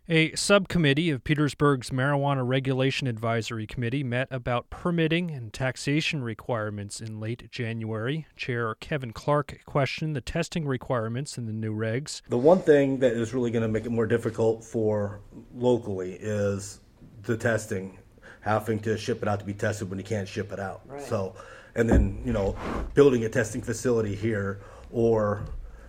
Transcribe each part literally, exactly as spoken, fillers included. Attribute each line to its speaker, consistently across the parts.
Speaker 1: A subcommittee of Petersburg's Marijuana Regulation Advisory Committee met about permitting and taxation requirements in late January. Chair Kevin Clark questioned the testing requirements in the new regs.
Speaker 2: The one thing that is really going to make it more difficult for locally is the testing, having to ship it out to be tested when you can't ship it out.
Speaker 3: Right.
Speaker 2: So, and then, you know, building a testing facility here, or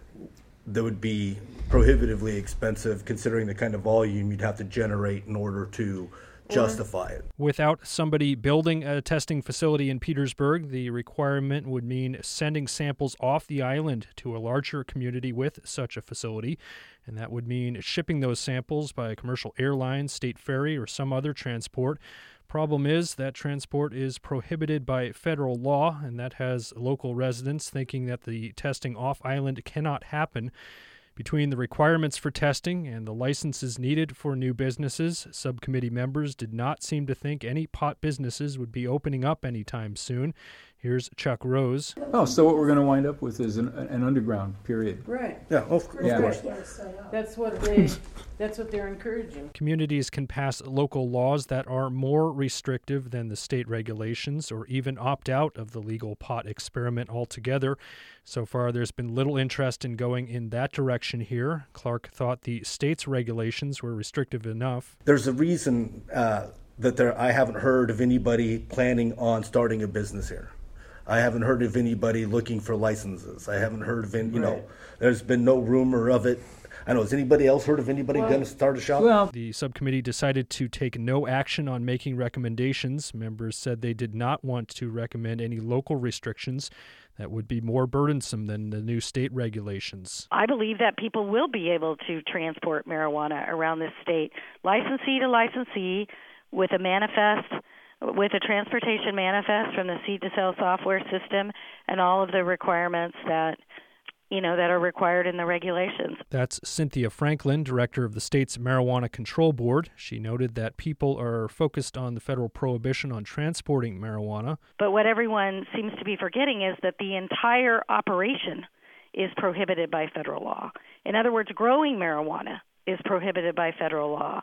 Speaker 2: that would be prohibitively expensive considering the kind of volume you'd have to generate in order to justify it.
Speaker 1: Without somebody building a testing facility in Petersburg, the requirement would mean sending samples off the island to a larger community with such a facility, and that would mean shipping those samples by a commercial airline, state ferry, or some other transport. Problem is that transport is prohibited by federal law, and that has local residents thinking that the testing off-island cannot happen. Between the requirements for testing and the licenses needed for new businesses, subcommittee members did not seem to think any pot businesses would be opening up anytime soon. Here's Chuck Rose.
Speaker 4: Oh, so what we're going to wind up with is an, an underground, period.
Speaker 3: Right.
Speaker 2: Yeah, of, of
Speaker 4: Yeah.
Speaker 2: course.
Speaker 3: That's what they, that's what they're encouraging.
Speaker 1: Communities can pass local laws that are more restrictive than the state regulations or even opt out of the legal pot experiment altogether. So far, there's been little interest in going in that direction here. Clark thought the state's regulations were restrictive enough.
Speaker 2: There's a reason uh, that there I haven't heard of anybody planning on starting a business here. I haven't heard of anybody looking for licenses. I haven't heard of any, you know,
Speaker 3: Right.
Speaker 2: there's been no rumor of it. I know, has anybody else heard of anybody
Speaker 3: Well-
Speaker 2: going to start a shop?
Speaker 4: Well,
Speaker 1: The subcommittee decided to take no action on making recommendations. Members said they did not want to recommend any local restrictions that would be more burdensome than the new state regulations.
Speaker 5: I believe that people will be able to transport marijuana around this state, licensee to licensee, with a manifest, with a transportation manifest from the seed to sale software system, and all of the requirements that you know that are required in the regulations.
Speaker 1: That's Cynthia Franklin, director of the state's Marijuana Control Board. She noted that people are focused on the federal prohibition on transporting marijuana.
Speaker 5: But what everyone seems to be forgetting is that the entire operation is prohibited by federal law. In other words, growing marijuana is prohibited by federal law.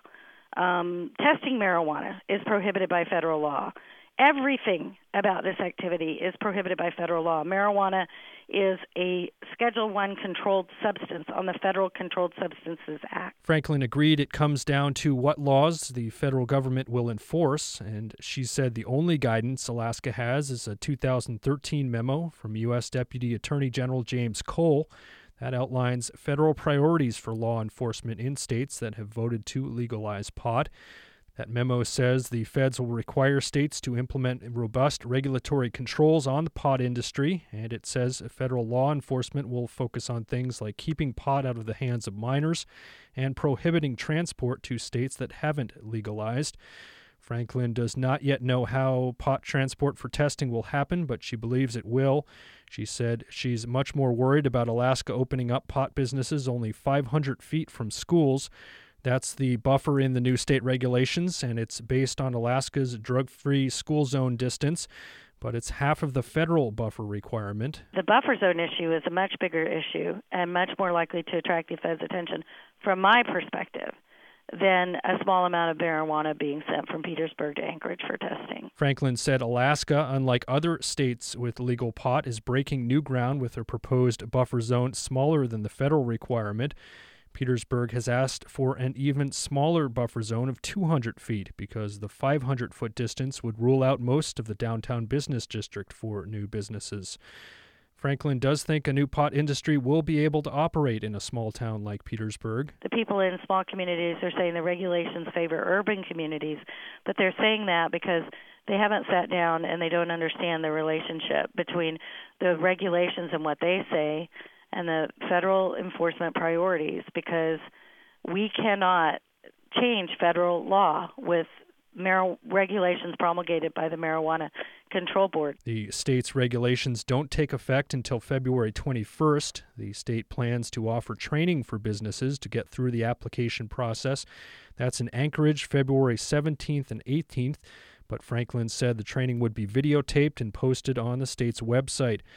Speaker 5: Um, testing marijuana is prohibited by federal law. Everything about this activity is prohibited by federal law. Marijuana is a Schedule One controlled substance on the Federal Controlled Substances Act.
Speaker 1: Franklin agreed it comes down to what laws the federal government will enforce, and she said the only guidance Alaska has is a two thousand thirteen memo from U S Deputy Attorney General James Cole that outlines federal priorities for law enforcement in states that have voted to legalize pot. That memo says the feds will require states to implement robust regulatory controls on the pot industry, and it says federal law enforcement will focus on things like keeping pot out of the hands of minors and prohibiting transport to states that haven't legalized. Franklin does not yet know how pot transport for testing will happen, but she believes it will. She said she's much more worried about Alaska opening up pot businesses only five hundred feet from schools. That's the buffer in the new state regulations, and it's based on Alaska's drug-free school zone distance, but it's half of the federal buffer requirement.
Speaker 5: The buffer zone issue is a much bigger issue and much more likely to attract the feds' attention, from my perspective, than a small amount of marijuana being sent from Petersburg to Anchorage for testing.
Speaker 1: Franklin said Alaska, unlike other states with legal pot, is breaking new ground with a proposed buffer zone smaller than the federal requirement. Petersburg has asked for an even smaller buffer zone of two hundred feet because the five hundred foot distance would rule out most of the downtown business district for new businesses. Franklin does think a new pot industry will be able to operate in a small town like Petersburg.
Speaker 5: The people in small communities are saying the regulations favor urban communities, but they're saying that because they haven't sat down and they don't understand the relationship between the regulations and what they say and the federal enforcement priorities, because we cannot change federal law with mar- regulations promulgated by the Marijuana Control Board.
Speaker 1: The state's regulations don't take effect until February twenty-first. The state plans to offer training for businesses to get through the application process. That's in Anchorage, February seventeenth and eighteenth. But Franklin said the training would be videotaped and posted on the state's website.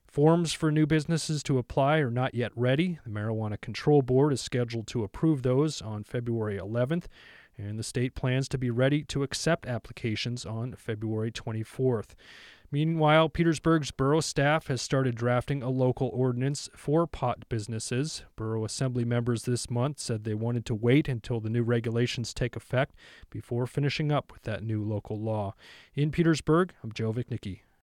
Speaker 1: Forms for new businesses to apply are not yet ready. The Marijuana Control Board is scheduled to approve those on February eleventh, and the state plans to be ready to accept applications on February twenty-fourth. Meanwhile, Petersburg's borough staff has started drafting a local ordinance for pot businesses. Borough Assembly members this month said they wanted to wait until the new regulations take effect before finishing up with that new local law. In Petersburg, I'm Joe Vichnicki.